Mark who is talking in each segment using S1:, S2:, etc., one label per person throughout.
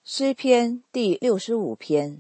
S1: 诗篇第65篇。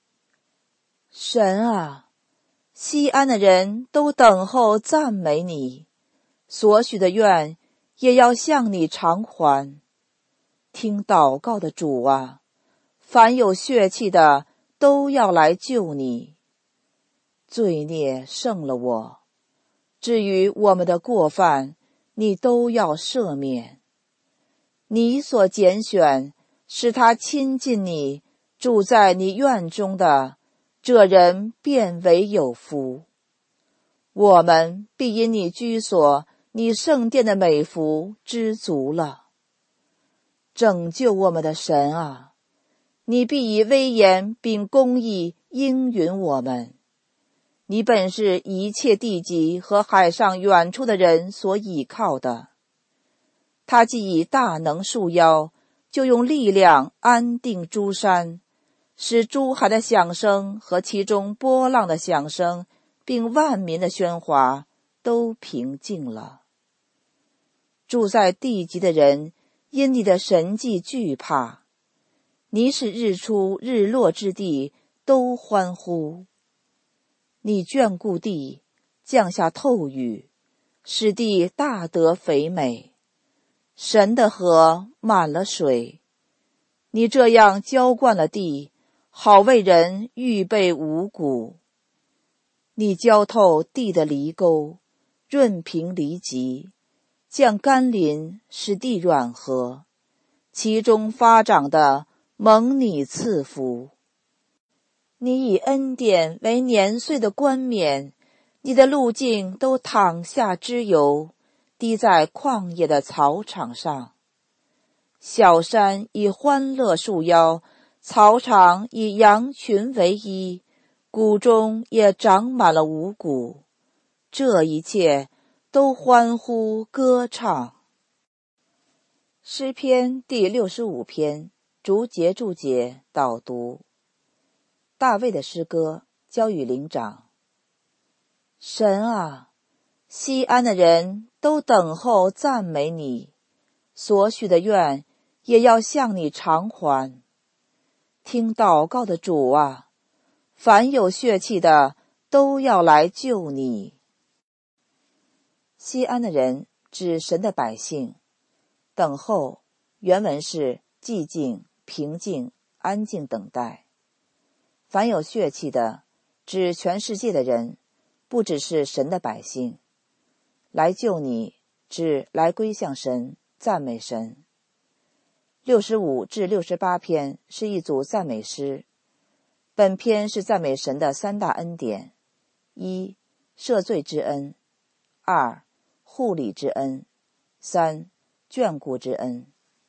S1: 神啊，西安的人都等候赞美你，所许的愿也要向你偿还。听祷告的主啊，凡有血气的都要来救你。罪孽胜了我，至于我们的过犯，你都要赦免。你所拣选，使他亲近你，住在你院中的，这人便为有福。我们必因你居所，你圣殿的美福知足了。拯救我们的神啊，你必以威严并公义应允我们。你本是一切地极和海上远处的人所倚靠的。他既以大能束腰，就用力量安定诸山，使诸海的响声和其中波浪的响声，并万民的喧哗都平静了。住在地极的人因你的神迹惧怕，你使日出日落之地都欢呼。你眷顾地，降下透雨，使地大得肥美。神的河满了水，你这样浇灌了地，好为人预备五谷。你浇透地的犁沟，润平犁脊，降甘霖，使地软和，其中发长的蒙你赐福。你以恩典为年岁的冠冕，你的路径都淌下脂油，滴在旷野的草场上。小山以欢乐束腰，草场以羊群为衣，谷中也长满了五谷。这一切都欢呼歌唱。诗篇第65篇，逐节注解导读。大卫的诗歌交与灵长。神啊，西安的人都等候赞美你，所许的愿也要向你偿还。听祷告的主啊，凡有血气的都要来救你。西安的人指神的百姓，等候原文是寂静、平静、安静等待。凡有血气的指全世界的人，不只是神的百姓。来救你指来归向神，赞美神。65至68篇是一组赞美诗。本篇是赞美神的三大恩典：一、赦罪之恩；二、护理之恩；三、眷顾之恩。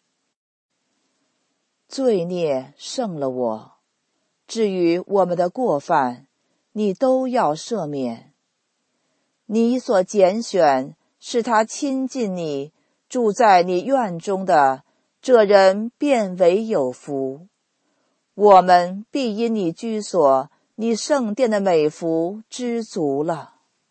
S1: 罪孽胜了我，至于我们的过犯，你都要赦免。你所拣选，使他亲近你，住在你院中的，这人便为有福。我们必因你居所，你圣殿的美福知足了。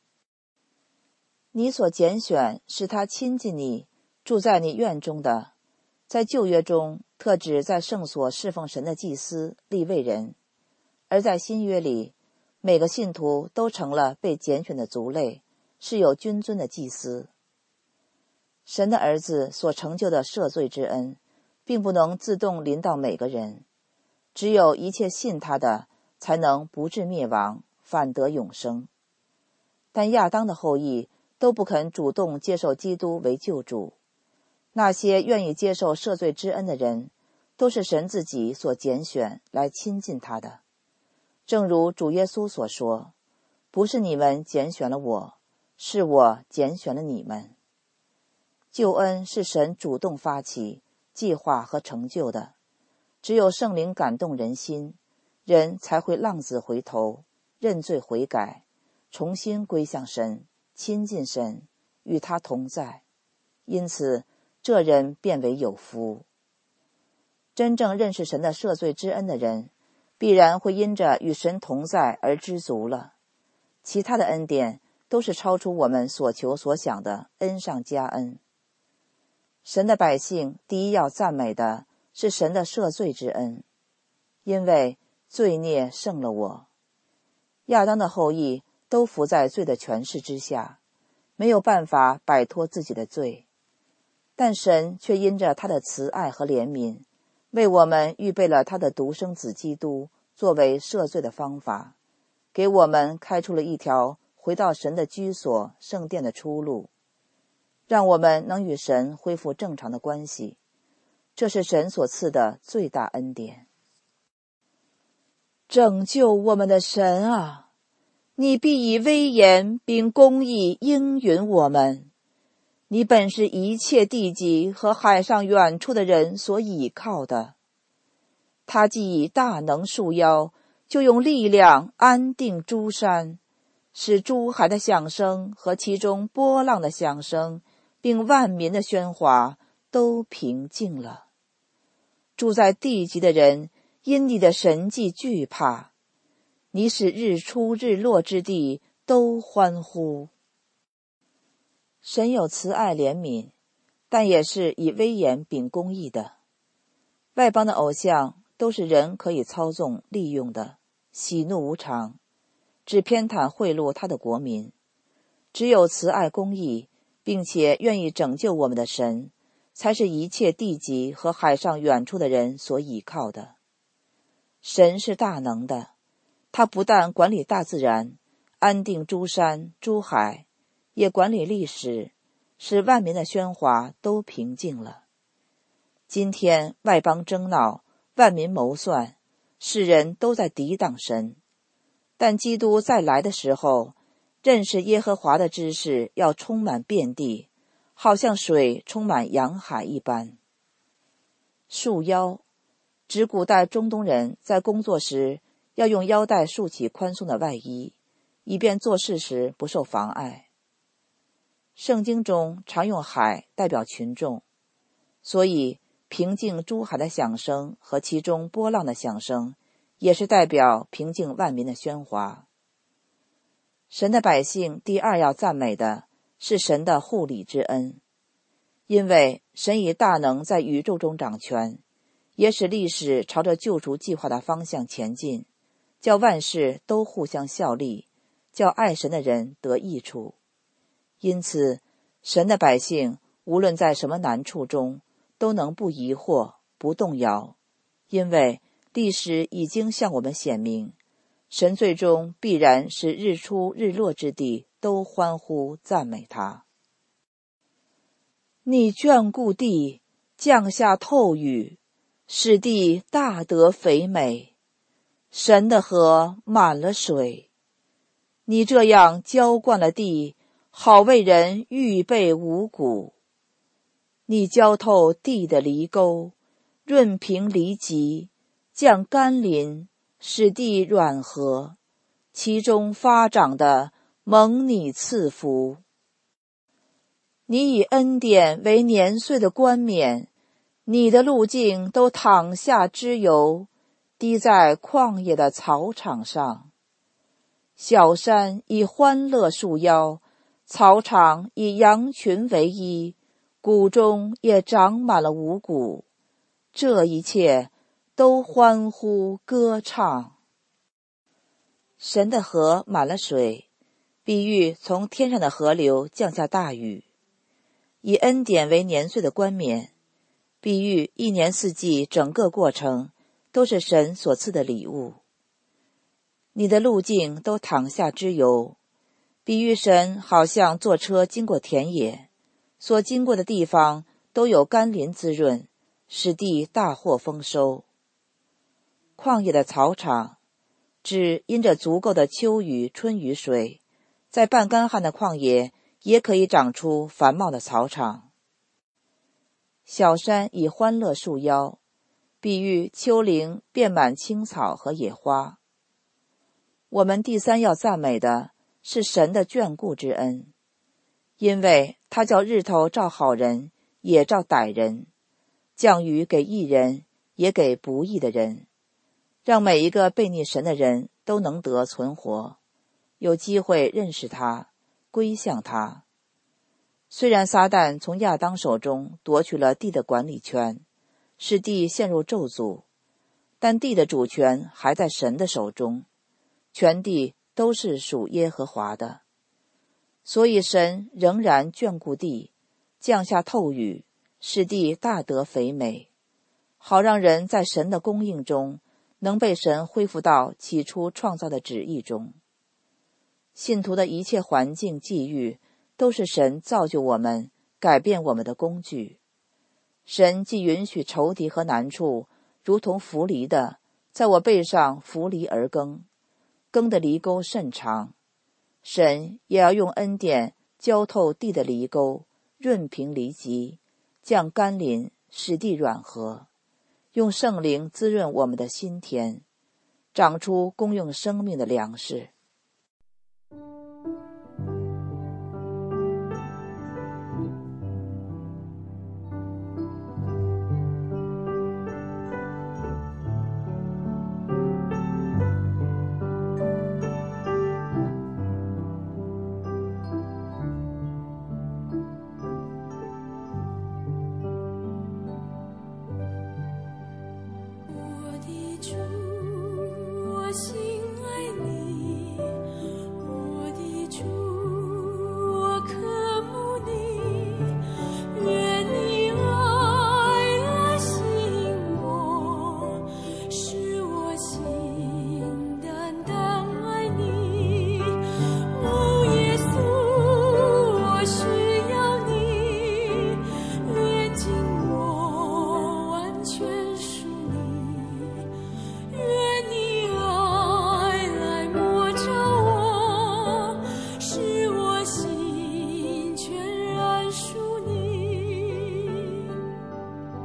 S1: 你所拣选，使他亲近你，住在你院中的，在旧约中特指在圣所侍奉神的祭司利未人，而在新约里，每个信徒都成了被拣选的族类，是有君尊的祭司。神的儿子所成就的赦罪之恩，并不能自动临到每个人，只有一切信他的，才能不致灭亡，反得永生。但亚当的后裔都不肯主动接受基督为救主。那些愿意接受赦罪之恩的人，都是神自己所拣选来亲近他的。正如主耶稣所说，不是你们拣选了我，是我拣选了你们。救恩是神主动发起、计划和成就的，只有圣灵感动人心，人才会浪子回头，认罪悔改，重新归向神，亲近神，与他同在。因此，这人变为有福。真正认识神的赦罪之恩的人，必然会因着与神同在而知足了。其他的恩典都是超出我们所求所想的恩上加恩。神的百姓第一要赞美的是神的赦罪之恩，因为罪孽胜了我。亚当的后裔都伏在罪的权势之下，没有办法摆脱自己的罪，但神却因着他的慈爱和怜悯，为我们预备了他的独生子基督作为赦罪的方法，给我们开出了一条回到神的居所圣殿的出路，让我们能与神恢复正常的关系。这是神所赐的最大恩典。拯救我们的神啊，你必以威严并公义应允我们。你本是一切地极和海上远处的人所倚靠的。他既以大能束腰，就用力量安定诸山，使诸海的响声和其中波浪的响声，并万民的喧哗都平静了。住在地极的人因你的神迹惧怕，你使日出日落之地都欢呼。神有慈爱怜悯，但也是以威严秉公义的。外邦的偶像都是人可以操纵利用的，喜怒无常，只偏袒贿赂他的国民。只有慈爱公义，并且愿意拯救我们的神，才是一切地极和海上远处的人所倚靠的。神是大能的，他不但管理大自然，安定诸山诸海，也管理历史，使万民的喧哗都平静了。今天外邦争闹，万民谋算，世人都在抵挡神，但基督再来的时候，认识耶和华的知识要充满遍地，好像水充满洋海一般。束腰，指古代中东人在工作时要用腰带束起宽松的外衣，以便做事时不受妨碍。圣经中常用海代表群众，所以平静诸海的响声和其中波浪的响声，也是代表平静万民的喧哗。神的百姓第二要赞美的是神的护理之恩，因为神以大能在宇宙中掌权，也使历史朝着救赎计划的方向前进，叫万事都互相效力，叫爱神的人得益处。因此神的百姓无论在什么难处中，都能不疑惑不动摇，因为历史已经向我们显明，神最终必然使日出日落之地都欢呼赞美他。你眷顾地，降下透雨，使地大得肥美，神的河满了水。你这样浇灌了地，好为人预备五谷。你浇透地的犁沟，润平犁脊，降甘霖，使地软和，其中发长的蒙你赐福。你以恩典为年岁的冠冕，你的路径都淌下脂油，滴在旷野的草场上。小山以欢乐束腰，草场以羊群为衣，谷中也长满了五谷，这一切都欢呼歌唱。神的河满了水，比喻从天上的河流降下大雨。以恩典为年岁的冠冕，比喻一年四季整个过程都是神所赐的礼物。你的路径都淌下脂油，比喻神好像坐车经过田野，所经过的地方都有甘霖滋润，使地大获丰收。旷野的草场，指因着足够的秋雨春雨水，在半干旱的旷野也可以长出繁茂的草场。小山以欢乐束腰，比喻丘陵遍满青草和野花。我们第三要赞美的是神的眷顾之恩，因为他叫日头照好人，也照歹人，降雨给义人，也给不义的人，让每一个悖逆神的人都能得存活，有机会认识他，归向他。虽然撒旦从亚当手中夺取了地的管理权， 使地陷入咒诅，但地的主权还在神的手中，全地都是属耶和华的。所以神仍然眷顾地，降下透雨，使地大得肥美，好让人在神的供应中能被神恢复到起初创造的旨意中。信徒的一切环境际遇都是神造就我们、改变我们的工具。神既允许仇敌和难处如同浮犁的在我背上浮犁而耕，耕的犁沟甚长，神也要用恩典浇透地的犁沟，润平犁脊，降甘霖，使地软和，用圣灵滋润我们的心田，长出供应生命的粮食。